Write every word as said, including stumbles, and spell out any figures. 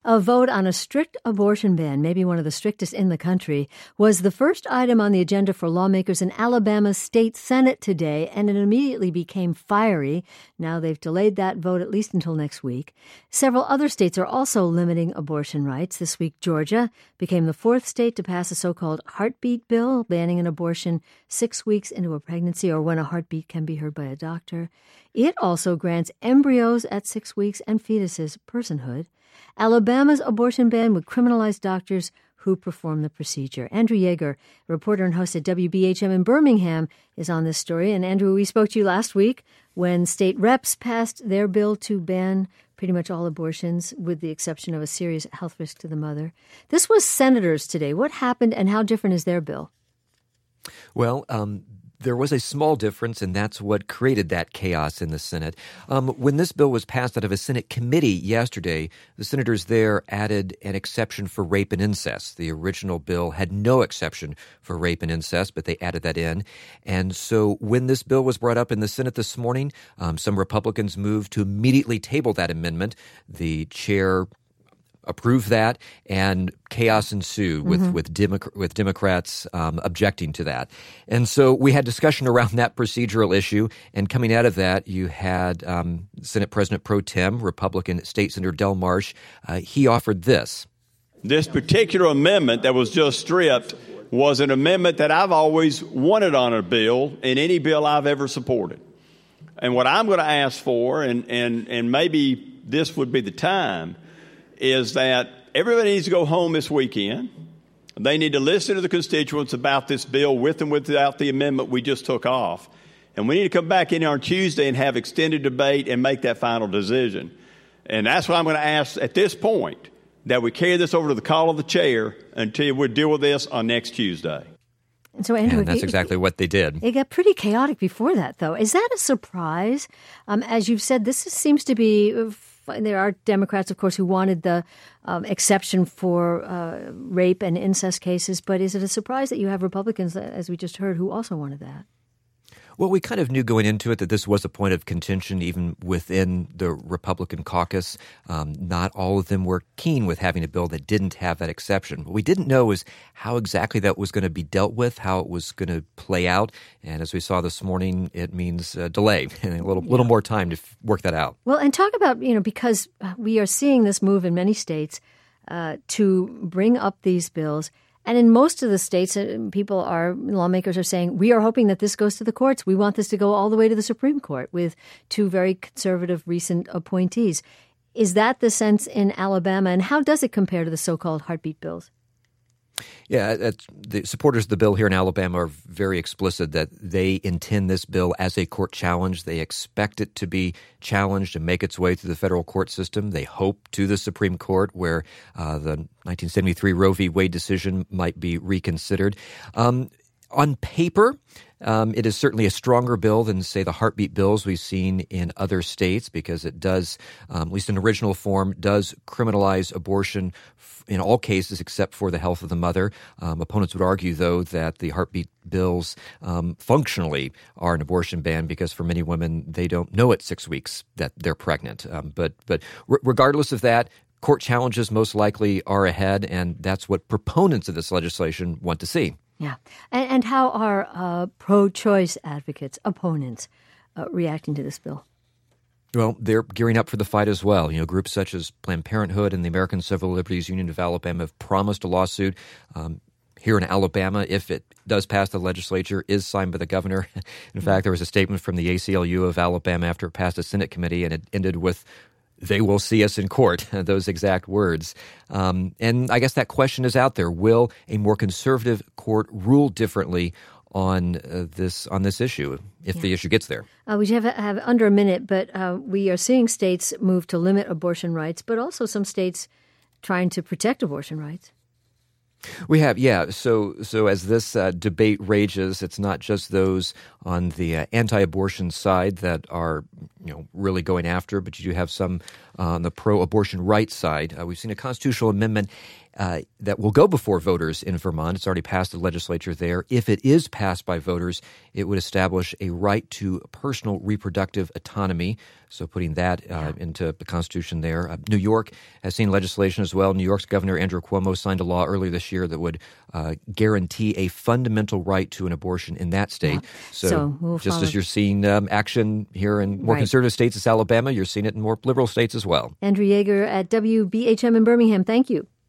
A vote on a strict abortion ban, maybe one of the strictest in the country, was the first item on the agenda for lawmakers in Alabama's state Senate today, and it immediately became fiery. Now they've delayed that vote at least until next week. Several other states are also limiting abortion rights. This week, Georgia became the fourth state to pass a so-called heartbeat bill, banning an abortion six weeks into a pregnancy or when a heartbeat can be heard by a doctor. It also grants embryos at six weeks and fetuses personhood. Alabama's abortion ban would criminalize doctors who perform the procedure. Andrew Yeager, reporter and host at W B H M in Birmingham, is on this story. And Andrew, we spoke to you last week when state reps passed their bill to ban pretty much all abortions, with the exception of a serious health risk to the mother. This was senators today. What happened and how different is their bill? Well, um, there was a small difference, and that's what created that chaos in the Senate. Um, when this bill was passed out of a Senate committee yesterday, the senators there added an exception for rape and incest. The original bill had no exception for rape and incest, but they added that in. And so when this bill was brought up in the Senate this morning, um, some Republicans moved to immediately table that amendment. The chair approved that, and chaos ensued with mm-hmm. with, Demo- with Democrats um, objecting to that. And so we had discussion around that procedural issue, and coming out of that, you had um, Senate President Pro Tem, Republican State Senator Del Marsh. Uh, he offered this. This particular amendment that was just stripped was an amendment that I've always wanted on a bill, in any bill I've ever supported. And what I'm going to ask for, and, and, and maybe this would be the time, is that everybody needs to go home this weekend. They need to listen to the constituents about this bill with and without the amendment we just took off. And we need to come back in on Tuesday and have extended debate and make that final decision. And that's why I'm going to ask at this point that we carry this over to the call of the chair until we deal with this on next Tuesday. And so, Andrew, and that's it, exactly what they did. It got pretty chaotic before that, though. Is that a surprise? Um, as you've said, this seems to be... There are Democrats, of course, who wanted the um, exception for uh, rape and incest cases. But is it a surprise that you have Republicans, as we just heard, who also wanted that? Well, we kind of knew going into it that this was a point of contention even within the Republican caucus. Um, not all of them were keen with having a bill that didn't have that exception. What we didn't know was how exactly that was going to be dealt with, how it was going to play out. And as we saw this morning, it means a delay and a little, yeah. little more time to f- work that out. Well, and talk about, you know, because we are seeing this move in many states uh, to bring up these bills. And in most of the states, people are, lawmakers are saying, we are hoping that this goes to the courts. We want this to go all the way to the Supreme Court with two very conservative recent appointees. Is that the sense in Alabama? And how does it compare to the so-called heartbeat bills? Yeah, it's, the supporters of the bill here in Alabama are very explicit that they intend this bill as a court challenge. They expect it to be challenged and make its way through the federal court system. They hope to the Supreme Court, where uh, the nineteen seventy-three Roe v. Wade decision might be reconsidered. Um, on paper, Um, it is certainly a stronger bill than, say, the heartbeat bills we've seen in other states, because it does, um, at least in original form, does criminalize abortion f- in all cases except for the health of the mother. Um, opponents would argue, though, that the heartbeat bills um, functionally are an abortion ban because for many women, they don't know at six weeks that they're pregnant. Um, but but r- regardless of that, court challenges most likely are ahead, and that's what proponents of this legislation want to see. Yeah. And, and how are uh, pro-choice advocates, opponents, uh, reacting to this bill? Well, they're gearing up for the fight as well. You know, groups such as Planned Parenthood and the American Civil Liberties Union of Alabama have promised a lawsuit um, here in Alabama, if it does pass the legislature, is signed by the governor. In fact, there was a statement from the A C L U of Alabama after it passed a Senate committee, and it ended with, "They will see us in court," those exact words. Um, and I guess that question is out there. Will a more conservative court rule differently on uh, this on this issue if yeah. the issue gets there? Uh, we have, have under a minute, but uh, we are seeing states move to limit abortion rights, but also some states trying to protect abortion rights. We have, yeah. So, so as this uh, debate rages, it's not just those on the uh, anti-abortion side that are, you know, really going after, but you do have some uh, on the pro-abortion rights side. Uh, we've seen a constitutional amendment uh, that will go before voters in Vermont. It's already passed the legislature there. If it is passed by voters, it would establish a right to personal reproductive autonomy. So putting that uh, into the Constitution there. Uh, New York has seen legislation as well. New York's Governor Andrew Cuomo signed a law earlier this year that would uh, guarantee a fundamental right to an abortion in that state. Yeah. So, so we'll just follow. as you're seeing um, action here in more right. conservative states as Alabama, you're seeing it in more liberal states as well. Andrew Yeager at W B H M in Birmingham, thank you.